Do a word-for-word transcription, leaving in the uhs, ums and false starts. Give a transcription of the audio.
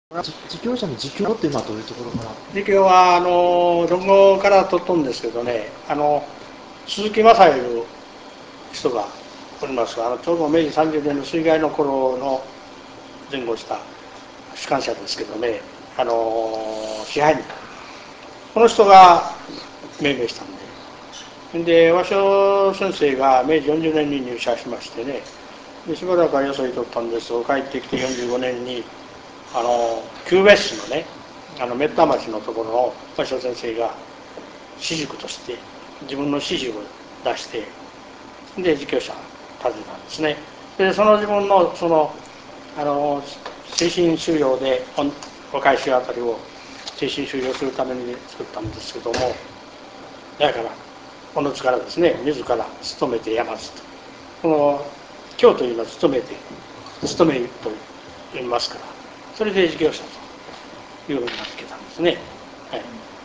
自教者の自供っていうのはどういうところから？ 自供はあの論語から取っとんですけどね、あの鈴木正恵いう人がおります。あのちょうどめいじさんじゅうねんの水害の頃の前後した主幹者ですけどね、あの支配人、この人が命名したんで、で和尚先生がめいじよんじゅうねんに入社しましてね、でしばらくはよそにとったんですが、帰ってきてよんじゅうごねんにあの旧別市のね、あの滅多町のところの和尚先生が私塾として自分の私塾を出して、で自教者を訪ねたんですね。でその自分のそのあの精神修養で若い衆あたりを精神修養するために作ったんですけども、だからおのずからですね、自ら勤めてやまずと、この教というのは勤めて勤めと言いますから、それで自教者というふうに名付けたんですね。はい。